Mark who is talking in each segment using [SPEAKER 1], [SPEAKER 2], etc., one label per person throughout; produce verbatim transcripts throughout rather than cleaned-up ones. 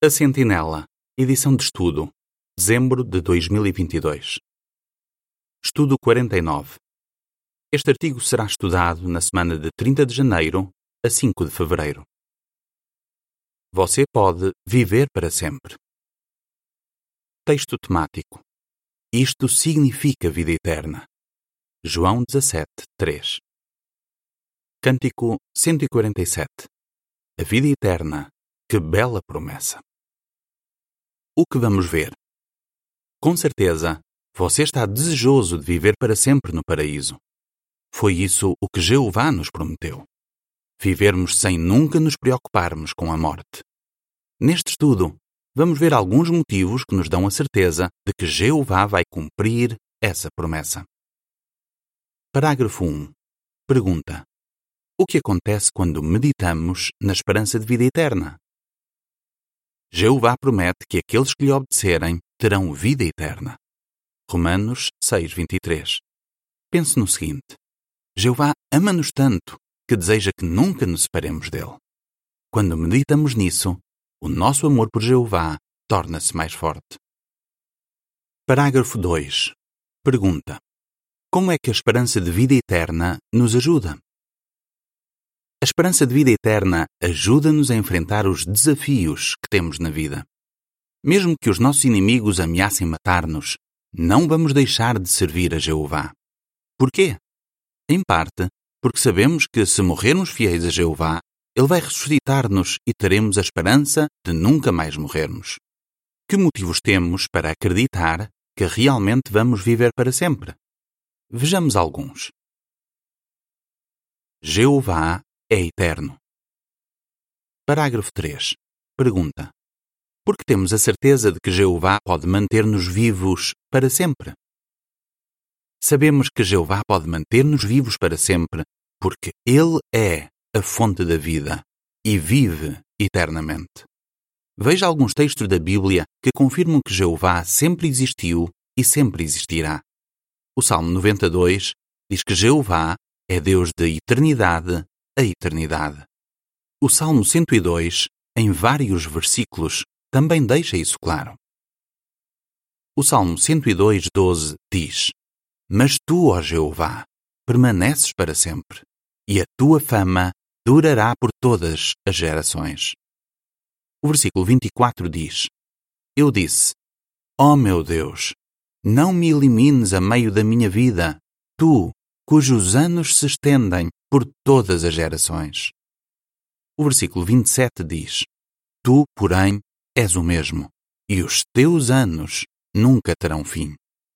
[SPEAKER 1] A Sentinela, edição de estudo, dezembro de dois mil e vinte e dois. Estudo quarenta e nove. Este artigo será estudado na semana de trinta de janeiro a cinco de fevereiro. Você pode viver para sempre. Texto temático. Isto significa vida eterna. João dezassete, três. Cântico cento e quarenta e sete. A vida eterna, que bela promessa. O que vamos ver? Com certeza, você está desejoso de viver para sempre no paraíso. Foi isso o que Jeová nos prometeu. Vivermos sem nunca nos preocuparmos com a morte. Neste estudo, vamos ver alguns motivos que nos dão a certeza de que Jeová vai cumprir essa promessa. Parágrafo um. Pergunta: o que acontece quando meditamos na esperança de vida eterna? Jeová promete que aqueles que lhe obedecerem terão vida eterna. Romanos seis, vinte e três. Pense no seguinte: Jeová ama-nos tanto que deseja que nunca nos separemos dele. Quando meditamos nisso, o nosso amor por Jeová torna-se mais forte. Parágrafo dois. Pergunta: como é que a esperança de vida eterna nos ajuda? A esperança de vida eterna ajuda-nos a enfrentar os desafios que temos na vida. Mesmo que os nossos inimigos ameacem matar-nos, não vamos deixar de servir a Jeová. Porquê? Em parte, porque sabemos que se morrermos fiéis a Jeová, Ele vai ressuscitar-nos e teremos a esperança de nunca mais morrermos. Que motivos temos para acreditar que realmente vamos viver para sempre? Vejamos alguns. Jeová é eterno. Parágrafo três. Pergunta: por que temos a certeza de que Jeová pode manter-nos vivos para sempre? Sabemos que Jeová pode manter-nos vivos para sempre porque Ele é a fonte da vida e vive eternamente. Veja alguns textos da Bíblia que confirmam que Jeová sempre existiu e sempre existirá. O Salmo noventa e dois diz que Jeová é Deus de eternidade a eternidade. O Salmo cento e dois, em vários versículos, também deixa isso claro. O Salmo cento e dois, doze diz: mas tu, ó Jeová, permaneces para sempre, e a tua fama durará por todas as gerações. O versículo vinte e quatro diz: eu disse: ó meu Deus, não me elimines a meio da minha vida, tu, cujos anos se estendem por todas as gerações. O versículo vinte e sete diz: tu, porém, és o mesmo, e os teus anos nunca terão fim.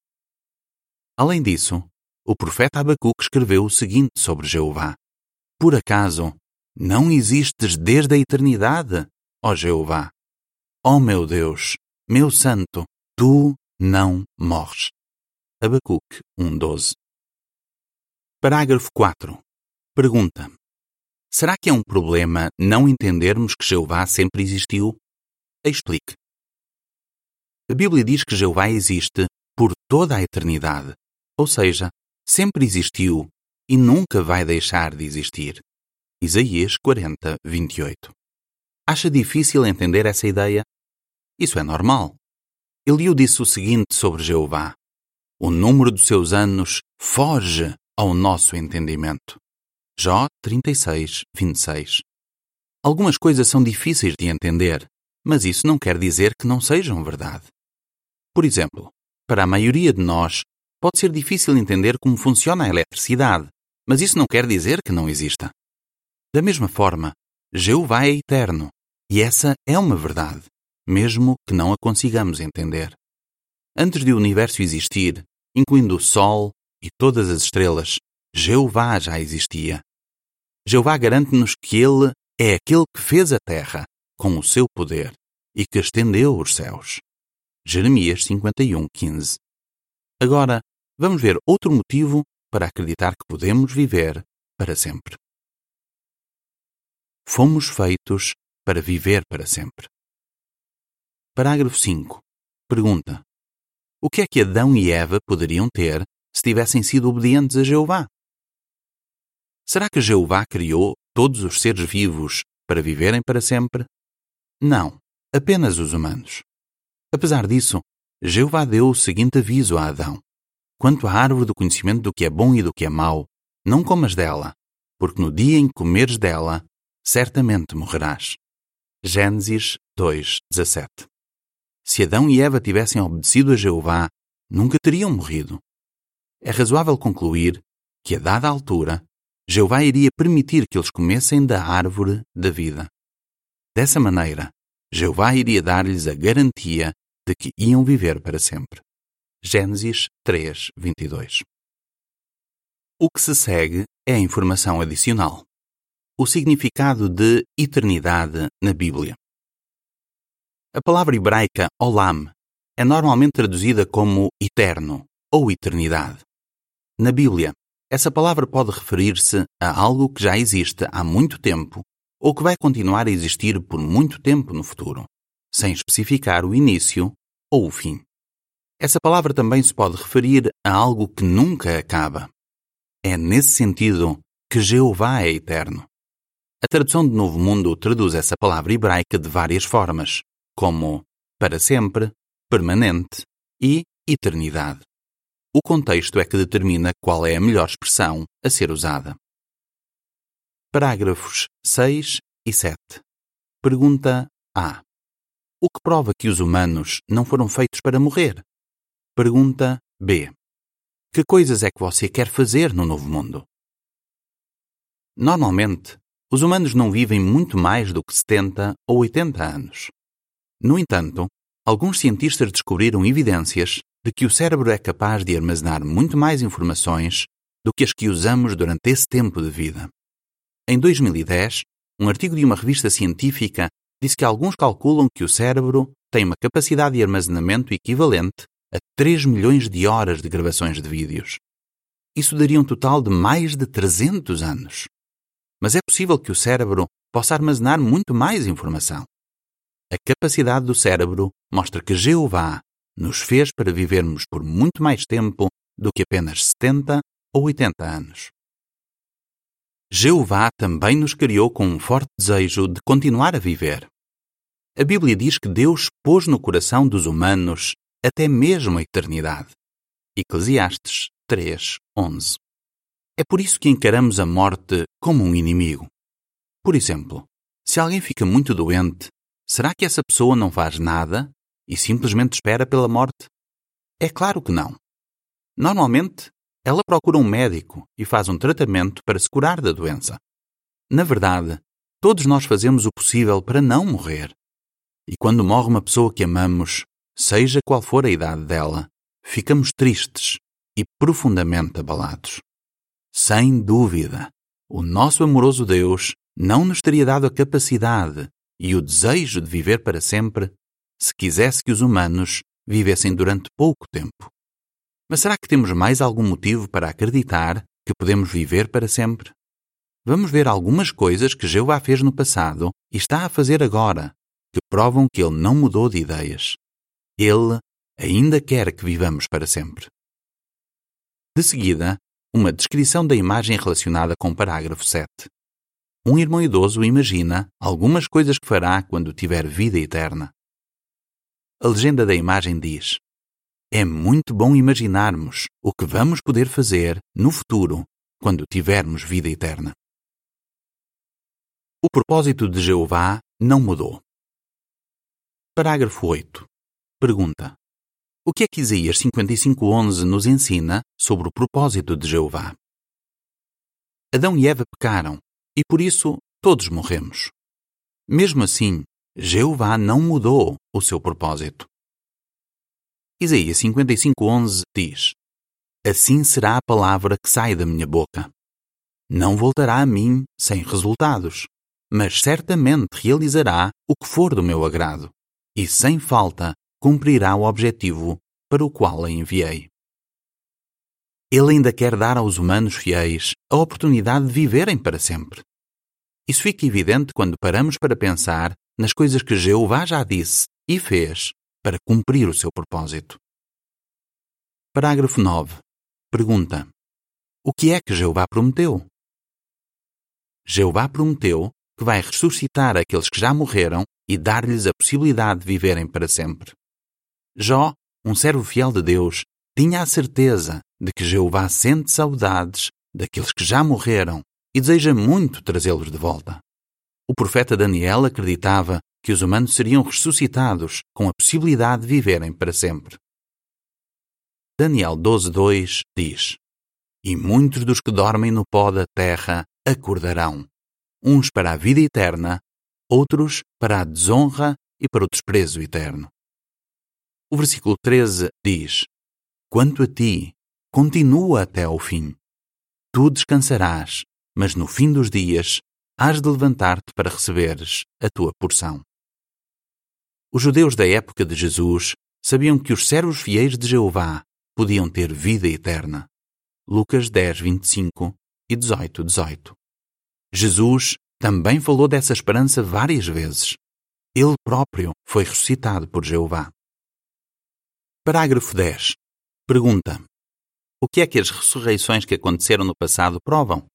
[SPEAKER 1] Além disso, o profeta Abacuque escreveu o seguinte sobre Jeová: por acaso, não existes desde a eternidade, ó Jeová? Ó meu Deus, meu santo, tu não morres. Abacuque um, doze. Parágrafo quatro. Pergunta: será que é um problema não entendermos que Jeová sempre existiu? Explique. A Bíblia diz que Jeová existe por toda a eternidade, ou seja, sempre existiu e nunca vai deixar de existir. Isaías quarenta, vinte e oito. Acha difícil entender essa ideia? Isso é normal. Eliú disse o seguinte sobre Jeová: o número dos seus anos foge ao nosso entendimento. Jó trinta e seis, vinte e seis. Algumas coisas são difíceis de entender, mas isso não quer dizer que não sejam verdade. Por exemplo, para a maioria de nós, pode ser difícil entender como funciona a eletricidade, mas isso não quer dizer que não exista. Da mesma forma, Jeová é eterno, e essa é uma verdade, mesmo que não a consigamos entender. Antes de o universo existir, incluindo o Sol e todas as estrelas, Jeová já existia. Jeová garante-nos que Ele é aquele que fez a terra com o seu poder e que estendeu os céus. Jeremias cinquenta e um, quinze. Agora, vamos ver outro motivo para acreditar que podemos viver para sempre. Fomos feitos para viver para sempre. Parágrafo cinco. Pergunta: o que é que Adão e Eva poderiam ter se tivessem sido obedientes a Jeová? Será que Jeová criou todos os seres vivos para viverem para sempre? Não. apenas os humanos. Apesar disso, Jeová deu o seguinte aviso a Adão: quanto à árvore do conhecimento do que é bom e do que é mau, não comas dela, porque no dia em que comeres dela, certamente morrerás. Gênesis dois, dezassete. Se Adão e Eva tivessem obedecido a Jeová, nunca teriam morrido. É razoável concluir que, a dada altura, Jeová iria permitir que eles comessem da árvore da vida. Dessa maneira, Jeová iria dar-lhes a garantia de que iam viver para sempre. Gênesis três, vinte e dois. O que se segue é a informação adicional. O significado de eternidade na Bíblia. A palavra hebraica olam é normalmente traduzida como eterno ou eternidade. Na Bíblia, essa palavra pode referir-se a algo que já existe há muito tempo ou que vai continuar a existir por muito tempo no futuro, sem especificar o início ou o fim. Essa palavra também se pode referir a algo que nunca acaba. É nesse sentido que Jeová é eterno. A tradução de Novo Mundo traduz essa palavra hebraica de várias formas, como para sempre, permanente e eternidade. O contexto é que determina qual é a melhor expressão a ser usada. Parágrafos seis e sete. Pergunta A. O que prova que os humanos não foram feitos para morrer? Pergunta B. Que coisas é que você quer fazer no novo mundo? Normalmente, os humanos não vivem muito mais do que setenta ou oitenta anos. No entanto, alguns cientistas descobriram evidências de que o cérebro é capaz de armazenar muito mais informações do que as que usamos durante esse tempo de vida. Em dois mil e dez, um artigo de uma revista científica disse que alguns calculam que o cérebro tem uma capacidade de armazenamento equivalente a três milhões de horas de gravações de vídeos. Isso daria um total de mais de trezentos anos. Mas é possível que o cérebro possa armazenar muito mais informação. A capacidade do cérebro mostra que Jeová nos fez para vivermos por muito mais tempo do que apenas setenta ou oitenta anos. Jeová também nos criou com um forte desejo de continuar a viver. A Bíblia diz que Deus pôs no coração dos humanos até mesmo a eternidade. Eclesiastes três, onze. É por isso que encaramos a morte como um inimigo. Por exemplo, se alguém fica muito doente, será que essa pessoa não faz nada e simplesmente espera pela morte? É claro que não. Normalmente, ela procura um médico e faz um tratamento para se curar da doença. Na verdade, todos nós fazemos o possível para não morrer. E quando morre uma pessoa que amamos, seja qual for a idade dela, ficamos tristes e profundamente abalados. Sem dúvida, o nosso amoroso Deus não nos teria dado a capacidade e o desejo de viver para sempre se quisesse que os humanos vivessem durante pouco tempo. Mas será que temos mais algum motivo para acreditar que podemos viver para sempre? Vamos ver algumas coisas que Jeová fez no passado e está a fazer agora, que provam que Ele não mudou de ideias. Ele ainda quer que vivamos para sempre. De seguida, uma descrição da imagem relacionada com o parágrafo sete. Um irmão idoso imagina algumas coisas que fará quando tiver vida eterna. A legenda da imagem diz: é muito bom imaginarmos o que vamos poder fazer no futuro quando tivermos vida eterna. O propósito de Jeová não mudou. Parágrafo oito. Pergunta: o que é que Isaías cinquenta e cinco, onze nos ensina sobre o propósito de Jeová? Adão e Eva pecaram e por isso todos morremos. Mesmo assim, Jeová não mudou o seu propósito. Isaías cinquenta e cinco, onze diz: assim será a palavra que sai da minha boca. Não voltará a mim sem resultados, mas certamente realizará o que for do meu agrado, e sem falta cumprirá o objetivo para o qual a enviei. Ele ainda quer dar aos humanos fiéis a oportunidade de viverem para sempre. Isso fica evidente quando paramos para pensar nas coisas que Jeová já disse e fez para cumprir o seu propósito. Parágrafo nove. Pergunta: o que é que Jeová prometeu? Jeová prometeu que vai ressuscitar aqueles que já morreram e dar-lhes a possibilidade de viverem para sempre. Jó, um servo fiel de Deus, tinha a certeza de que Jeová sente saudades daqueles que já morreram e deseja muito trazê-los de volta. O profeta Daniel acreditava que os humanos seriam ressuscitados com a possibilidade de viverem para sempre. Daniel doze, dois diz: E muitos dos que dormem no pó da terra acordarão, uns para a vida eterna, outros para a desonra e para o desprezo eterno. O versículo treze diz: Quanto a ti, continua até ao fim. Tu descansarás, mas no fim dos dias hás de levantar-te para receberes a tua porção. Os judeus da época de Jesus sabiam que os servos fiéis de Jeová podiam ter vida eterna. Lucas dez, vinte e cinco e dezoito, dezoito. Jesus também falou dessa esperança várias vezes. Ele próprio foi ressuscitado por Jeová. Parágrafo dez. Pergunta: o que é que as ressurreições que aconteceram no passado provam?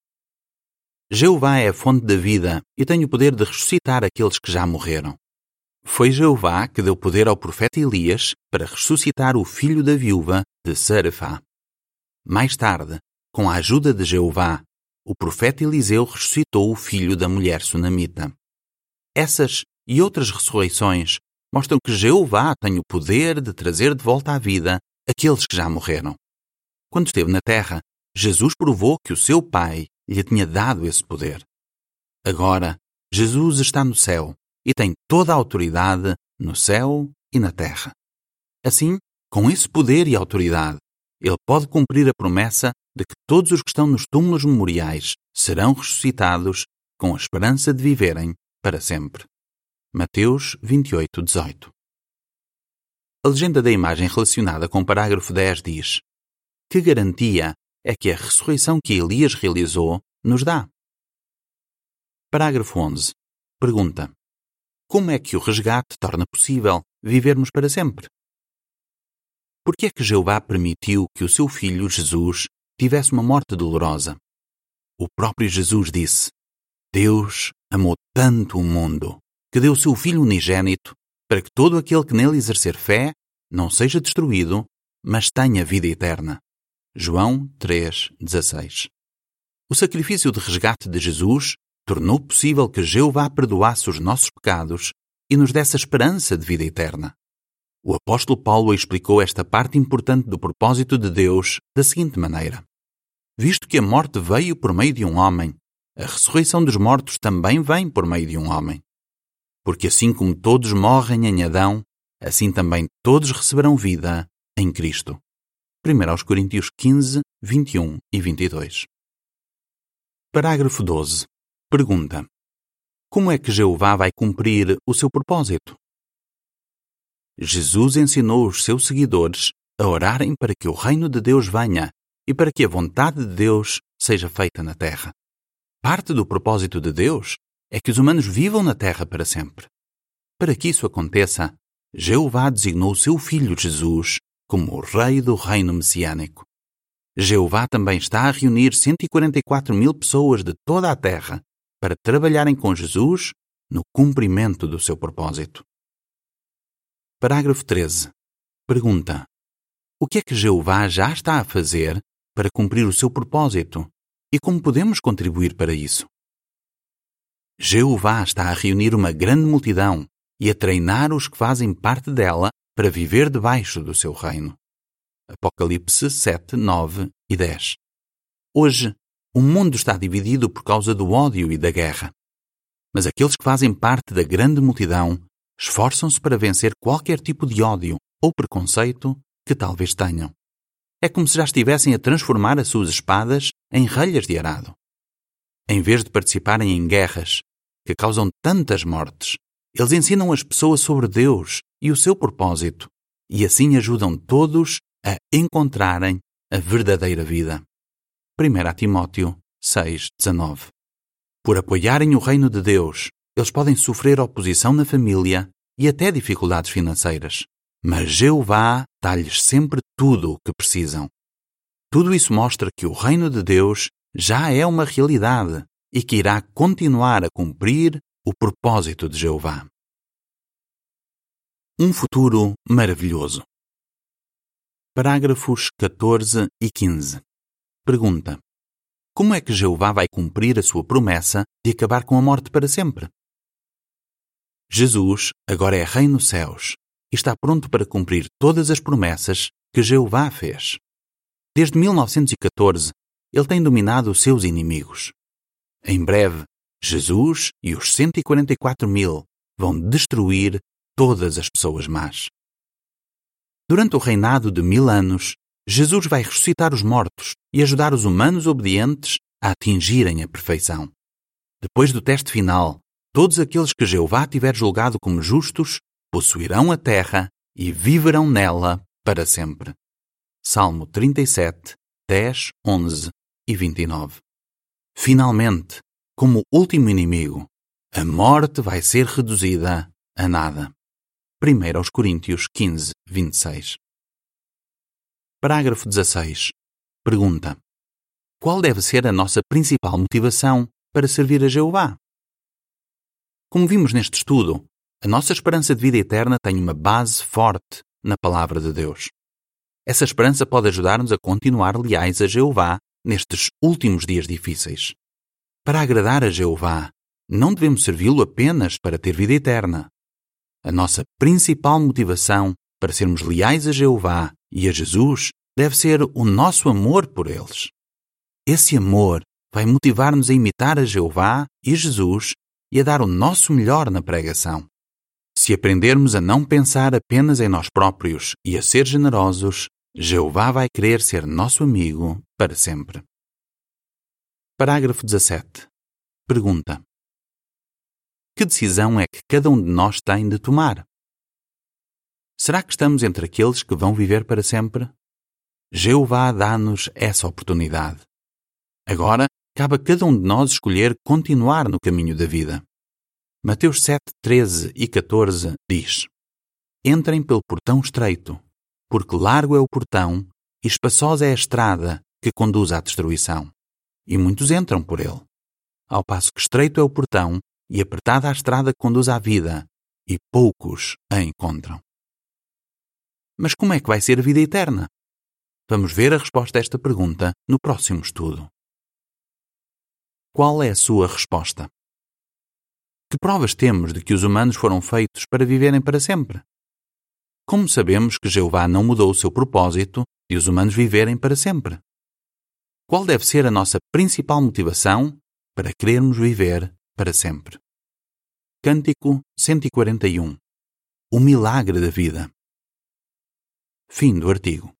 [SPEAKER 1] Jeová é a fonte da vida e tem o poder de ressuscitar aqueles que já morreram. Foi Jeová que deu poder ao profeta Elias para ressuscitar o filho da viúva de Sarefá. Mais tarde, com a ajuda de Jeová, o profeta Eliseu ressuscitou o filho da mulher sunamita. Essas e outras ressurreições mostram que Jeová tem o poder de trazer de volta à vida aqueles que já morreram. Quando esteve na terra, Jesus provou que o seu Pai lhe tinha dado esse poder. Agora, Jesus está no céu e tem toda a autoridade no céu e na terra. Assim, com esse poder e autoridade, ele pode cumprir a promessa de que todos os que estão nos túmulos memoriais serão ressuscitados com a esperança de viverem para sempre. Mateus vinte e oito, dezoito. A legenda da imagem relacionada com o parágrafo dez diz: que garantia é que a ressurreição que Elias realizou nos dá? Parágrafo onze. Pergunta: como é que o resgate torna possível vivermos para sempre? Por que é que Jeová permitiu que o seu filho Jesus tivesse uma morte dolorosa? O próprio Jesus disse: Deus amou tanto o mundo que deu o seu Filho unigênito para que todo aquele que nele exercer fé não seja destruído, mas tenha vida eterna. João três, dezasseis. O sacrifício de resgate de Jesus tornou possível que Jeová perdoasse os nossos pecados e nos desse a esperança de vida eterna. O apóstolo Paulo explicou esta parte importante do propósito de Deus da seguinte maneira: visto que a morte veio por meio de um homem, a ressurreição dos mortos também vem por meio de um homem. Porque assim como todos morrem em Adão, assim também todos receberão vida em Cristo. primeira Coríntios quinze, vinte e um e vinte e dois. Parágrafo doze. Pergunta: como é que Jeová vai cumprir o seu propósito? Jesus ensinou os seus seguidores a orarem para que o reino de Deus venha e para que a vontade de Deus seja feita na terra. Parte do propósito de Deus é que os humanos vivam na terra para sempre. Para que isso aconteça, Jeová designou o seu Filho Jesus como o Rei do reino messiânico. Jeová também está a reunir cento e quarenta e quatro mil pessoas de toda a terra para trabalharem com Jesus no cumprimento do seu propósito. Parágrafo treze. Pergunta: o que é que Jeová já está a fazer para cumprir o seu propósito e como podemos contribuir para isso? Jeová está a reunir uma grande multidão e a treinar os que fazem parte dela para viver debaixo do seu reino. Apocalipse sete, nove e dez. Hoje, o mundo está dividido por causa do ódio e da guerra. Mas aqueles que fazem parte da grande multidão esforçam-se para vencer qualquer tipo de ódio ou preconceito que talvez tenham. É como se já estivessem a transformar as suas espadas em relhas de arado. Em vez de participarem em guerras que causam tantas mortes, eles ensinam as pessoas sobre Deus e o seu propósito e assim ajudam todos a encontrarem a verdadeira vida. primeira Timóteo seis, dezanove. Por apoiarem o reino de Deus, eles podem sofrer oposição na família e até dificuldades financeiras. Mas Jeová dá-lhes sempre tudo o que precisam. Tudo isso mostra que o reino de Deus já é uma realidade e que irá continuar a cumprir o propósito de Jeová. Um futuro maravilhoso. Parágrafos catorze e quinze. Pergunta: como é que Jeová vai cumprir a sua promessa de acabar com a morte para sempre? Jesus agora é Rei nos céus e está pronto para cumprir todas as promessas que Jeová fez. Desde mil novecentos e catorze, ele tem dominado os seus inimigos. Em breve, Jesus e os cento e quarenta e quatro mil vão destruir todas as pessoas más. Durante o reinado de mil anos, Jesus vai ressuscitar os mortos e ajudar os humanos obedientes a atingirem a perfeição. Depois do teste final, todos aqueles que Jeová tiver julgado como justos possuirão a terra e viverão nela para sempre. Salmo trinta e sete, dez, onze e vinte e nove. Finalmente, como último inimigo, a morte vai ser reduzida a nada. primeiro aos Coríntios quinze, vinte e seis. Parágrafo dezasseis. Pergunta: qual deve ser a nossa principal motivação para servir a Jeová? Como vimos neste estudo, a nossa esperança de vida eterna tem uma base forte na Palavra de Deus. Essa esperança pode ajudar-nos a continuar leais a Jeová nestes últimos dias difíceis. Para agradar a Jeová, não devemos servi-lo apenas para ter vida eterna. A nossa principal motivação para sermos leais a Jeová e a Jesus deve ser o nosso amor por eles. Esse amor vai motivar-nos a imitar a Jeová e Jesus e a dar o nosso melhor na pregação. Se aprendermos a não pensar apenas em nós próprios e a ser generosos, Jeová vai querer ser nosso amigo para sempre. Parágrafo dezassete. Pergunta: que decisão é que cada um de nós tem de tomar? Será que estamos entre aqueles que vão viver para sempre? Jeová dá-nos essa oportunidade. Agora, cabe a cada um de nós escolher continuar no caminho da vida. Mateus sete, treze e catorze diz: entrem pelo portão estreito, porque largo é o portão e espaçosa é a estrada que conduz à destruição, e muitos entram por ele. Ao passo que estreito é o portão e apertada a estrada que conduz à vida, e poucos a encontram. Mas como é que vai ser a vida eterna? Vamos ver a resposta a esta pergunta no próximo estudo. Qual é a sua resposta? Que provas temos de que os humanos foram feitos para viverem para sempre? Como sabemos que Jeová não mudou o seu propósito de os humanos viverem para sempre? Qual deve ser a nossa principal motivação para querermos viver para sempre? Cântico cento e quarenta e um. O milagre da vida. Fim do artigo.